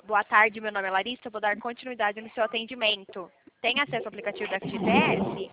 Boa tarde, meu nome é Larissa, vou dar continuidade no seu atendimento. Tem acesso ao aplicativo da FGTS?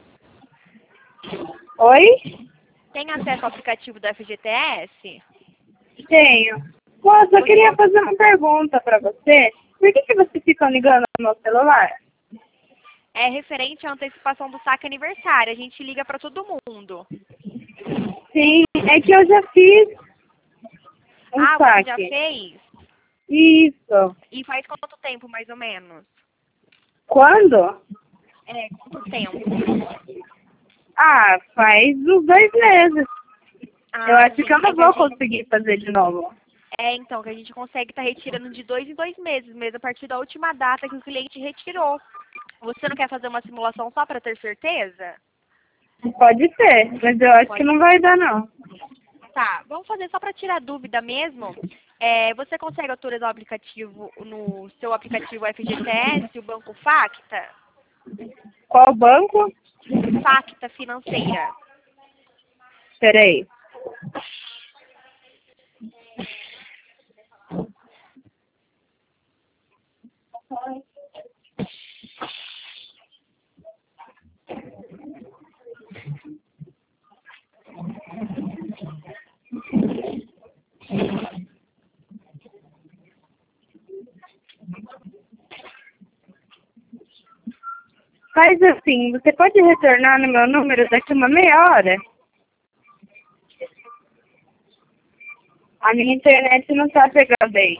Oi? Tem acesso ao aplicativo da FGTS? Tenho. Moça, eu queria fazer uma pergunta pra você. Por que você fica ligando no meu celular? É referente à antecipação do saque aniversário. A gente liga para todo mundo. Sim, é que eu já fiz um Ah, você saque. já fez? Isso. E faz quanto tempo, mais ou menos? Quando? É, quanto tempo? Ah, faz uns 2 meses. Eu Ah, acho sim. que eu É não que a vou gente... conseguir fazer de novo. Então, que a gente consegue estar retirando de 2 em 2 meses, mesmo a partir da última data que o cliente retirou. Você não quer fazer uma simulação só para ter certeza? Pode ser, mas eu acho que Pode. não vai dar, não. Tá, vamos fazer só para tirar dúvida mesmo. Você consegue autorizar o aplicativo no seu aplicativo FGTS, o Banco Facta? Qual banco? Facta Financeira. Peraí. Faz assim, você pode retornar no meu número daqui uma meia hora? A minha internet não tá pegando aí.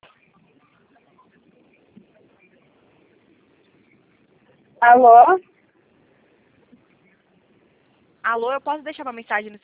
Alô? Alô, eu posso deixar uma mensagem no seu